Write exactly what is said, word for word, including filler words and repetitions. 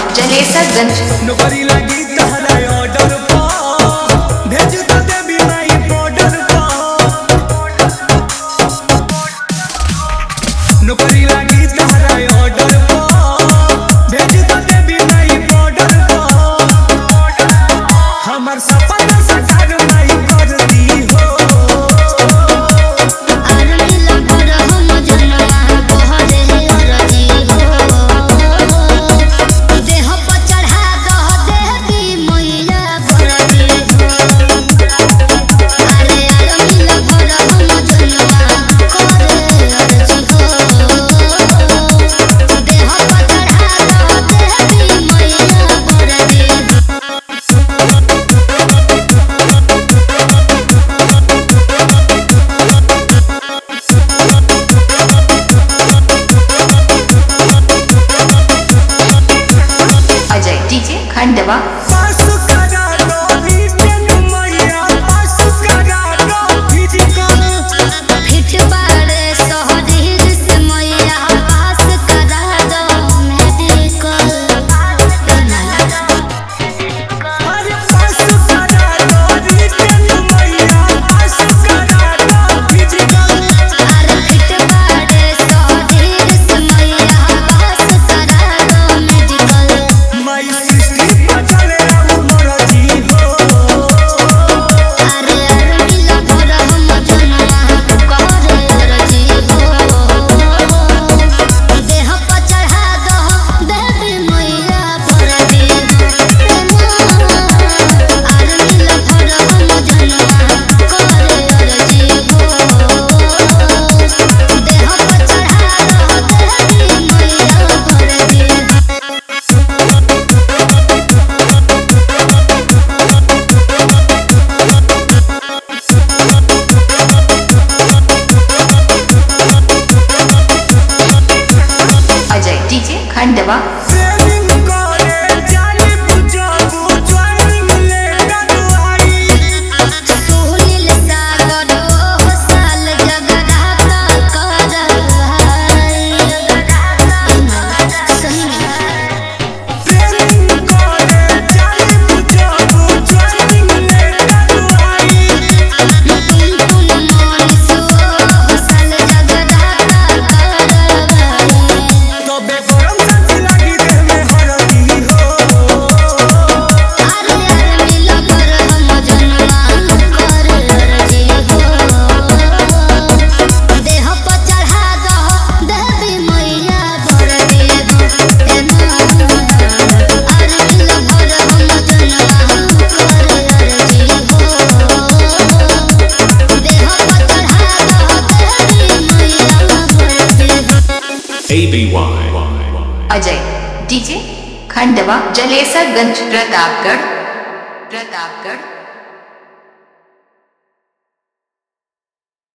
जलेसरगंज। नौकरी लगी तहरा ऑर्डर पर भेज तो देबी माई बॉर्डर पर। नौकरी लगी तहरा ऑर्डर पर भेज तो देबी माई बॉर्डर पर। हमर सपना साकार माई कर दी हो। अजय डीजे खंडवा। पास करा दो रिटर्न मैया, पास करा दो फिजिकल। फिट बारे सहरीर से मैया पास करा दो मेडिकल। अरे पास करा दो रिटर्न मैया, पास करा दो फिजिकल। अरे फिट बारे सहरीर से मैया पास करा दो मेडिकल। माई सृष्टि पर चले उमर जी हो। अरे अरविल भर हम जनवा करे अरजी हो। देह पर चढ़ा दो देवी मैया भर दी हो। अरविल भर हम जनवा करे अरजी हो। देह पर चढ़ा दो देवी मैया भर दी हो। अजय डीजे खंडवा। ट्रेनिंग करे जाली बुझाबू ट्रेनिंग ले डडवाई। सुनील सागर ओ साल जगराता करवाई। ट्रेनिंग करे जाली बुझाबू ट्रेनिंग ले डडवाई। टुनटुन मनीष ओ साल जगराता करवाई। तबे गरम सांस लगी देह में हरदी हो। अरे अरविल भर हम जनवा करे अरजी हो। देह पर चढ़ा दो देवी मैया भर दी हो। अरविल भर हम जनवा करे अरजी हो। देह पर चढ़ा दो देवी मैया भर दी हो। A B Y. Ajay DJ Khandwa Jalesarganj Pratapgarh Pratapgarh.